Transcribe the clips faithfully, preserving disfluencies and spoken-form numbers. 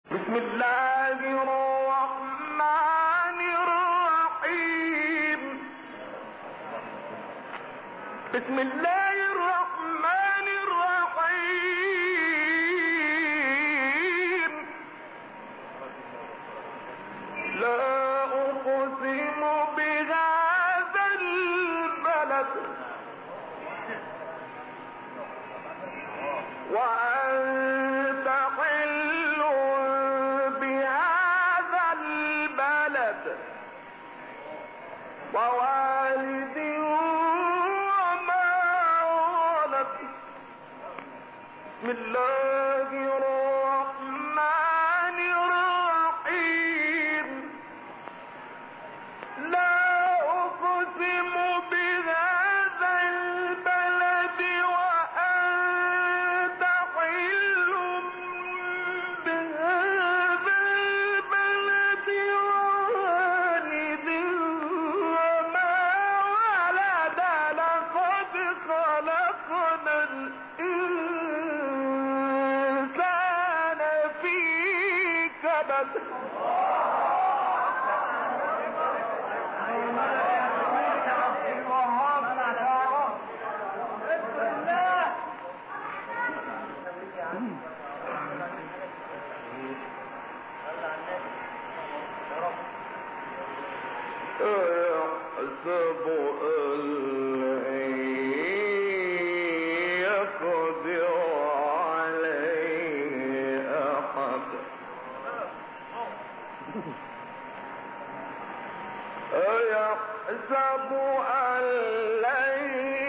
بسم الله الرحمن الرحيم. بسم الله الرحمن الرحيم. لا أقسم بهذا البلد وأنت حل بهذا البلد ووالد وما ولد. بسم الله الرحمن الرحيم. لا أقسم بهذا البلد وأنت حل بهذا البلد ووالد وما ولد. لقد خلقنا الإنسان في كبد. أيحسب أن لن يقدر عليه أحد. أيحسب أن لن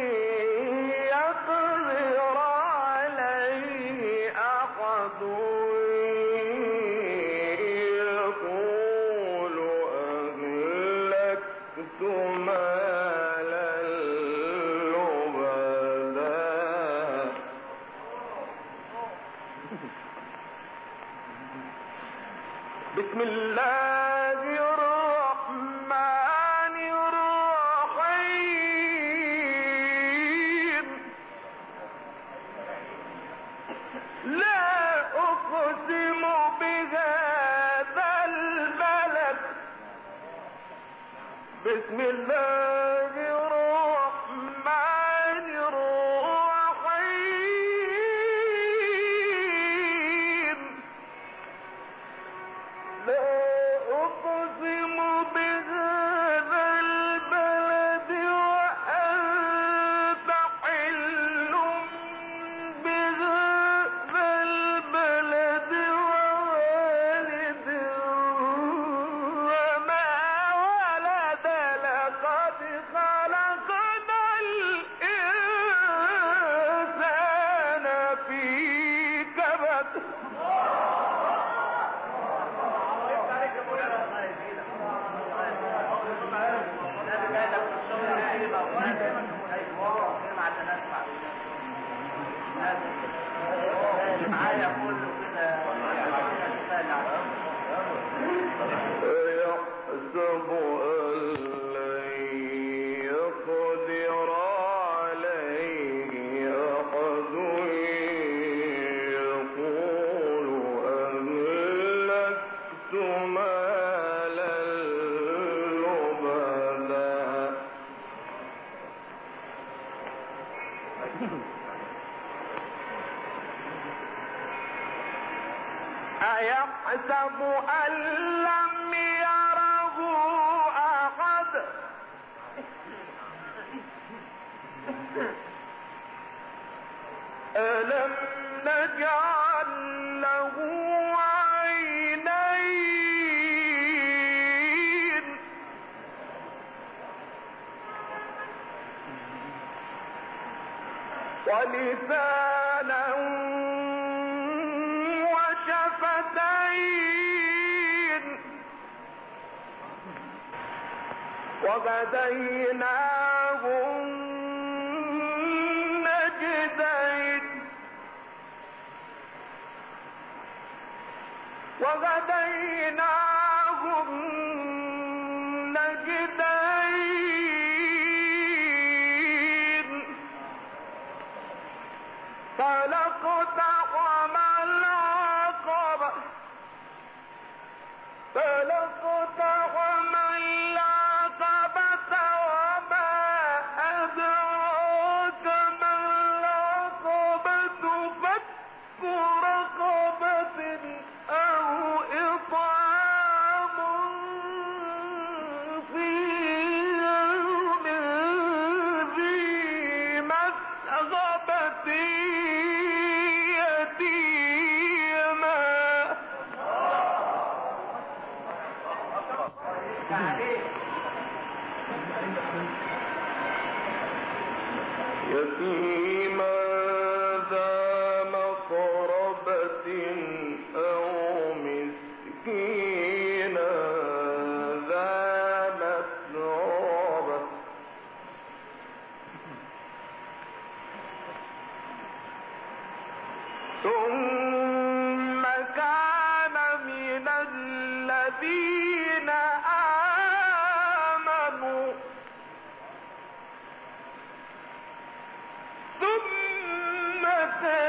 يقدر عليه أحد. بسم الله الرحمن الرحيم. لا أقسم بهذا البلد. بسم الله الرحمن الرحيم. لا أقسم بهذا البلد وأنت حل بهذا البلد ووالد وما ولد. لقد خلقنا الإنسان في كبد. يحسب أن لن يقدر عليه أحد. يقول أهلكت مالا لبدا. أيحسب أن لم يره أحد. ألم نجعل له عينين ولسانا وشفتين وهديناه النجدين وهديناه النجدين. فلا اقتحم العقبة فلاقتحم العقبة وما أدراك ما العقبة فك رقبة أو إطعام في يوم ذي مسغبة يتيما يتيما ذا مقربة أو مسكينا ذا متربة ثم كان من الذين آمنوا ثم